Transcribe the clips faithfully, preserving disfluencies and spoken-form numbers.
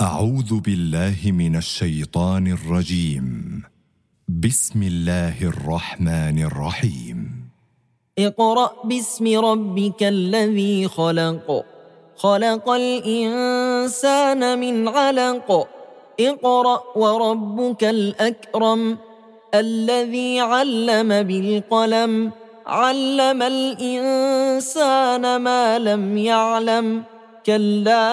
أعوذ بالله من الشيطان الرجيم. بسم الله الرحمن الرحيم. اقرأ باسم ربك الذي خلق خلق الإنسان من علق اقرأ وربك الأكرم الذي علم بالقلم علم الإنسان ما لم يعلم كلا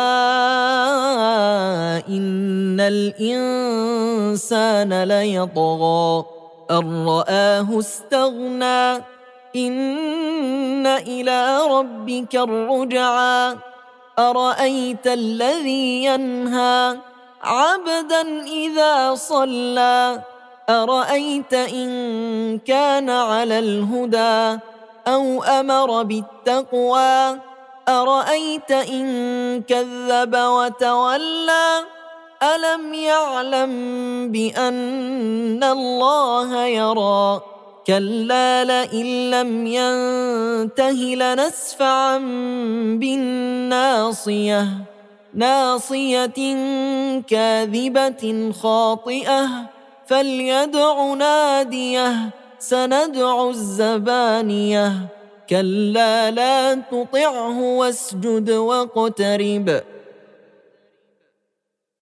إن الإنسان ليطغى أن رآه استغنى إن إلى ربك الرجعى أرأيت الذي ينهى عبدا إذا صلى أرأيت إن كان على الهدى أو أمر بالتقوى أرأيت إن كذب وتولى ألم يعلم بأن الله يرى كلا لئن لم ينته لنسفعا بالناصية ناصية كاذبة خاطئة فليدع ناديه سندع الزبانية كلا لا تطعه واسجد واقترب